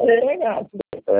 você, gato.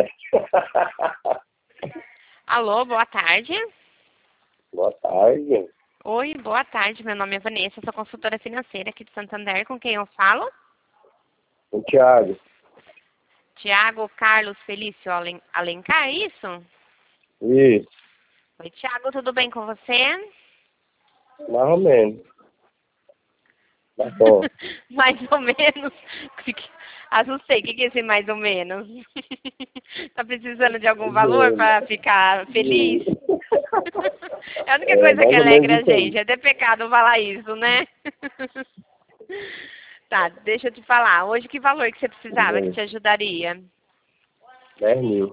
Alô, boa tarde. Boa tarde. Oi, boa tarde. Meu nome é Vanessa, sou consultora financeira aqui de Santander. Com quem eu falo? O Thiago. Tiago Carlos Felício Alencar, é isso? Isso. Oi, Tiago, tudo bem com você? Mais ou menos. Tá bom. Mais ou menos. Assustei. O que é esse mais ou menos? Tá precisando de algum valor para ficar feliz? É a única coisa que Mais ou menos alegra a isso aí. gente. É ter pecado falar isso, né? Tá, deixa eu te falar. Hoje que valor que você precisava que te ajudaria? 10 mil.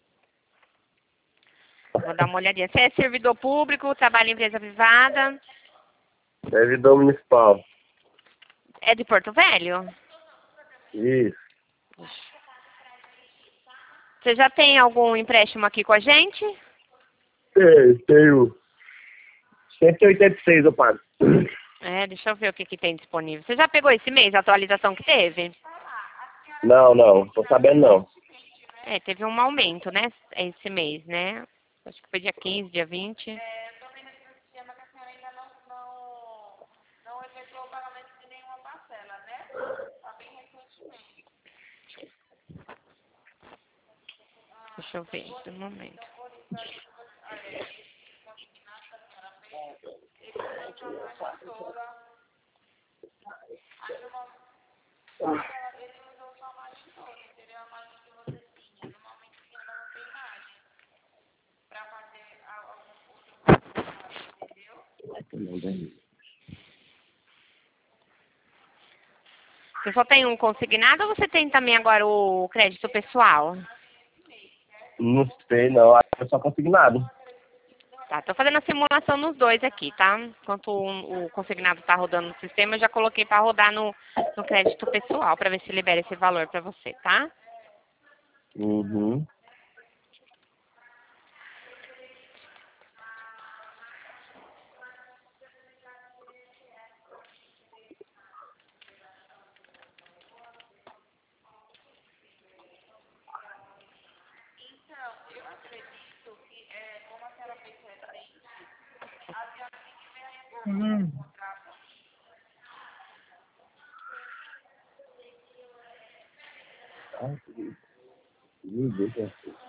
Vou dar uma olhadinha. Você é servidor público, trabalha em empresa privada? Servidor municipal. É de Porto Velho? Isso. Você já tem algum empréstimo aqui com a gente? Tenho. 186 eu pago. É, deixa eu ver o que tem disponível. Você já pegou esse mês, a atualização que teve? Não. Tô sabendo não. É, teve um aumento, né, esse mês, né? Acho que foi dia 15, dia 20. Deixa eu ver, esse momento. Você só tem um consignado ou você tem também agora o crédito pessoal? Não sei não. Acho que eu só consignado. Tá, tô fazendo a simulação nos dois aqui, tá? Enquanto o consignado tá rodando no sistema, eu já coloquei para rodar no crédito pessoal, para ver se libera esse valor para você, tá? Uhum. Ai, que Deus.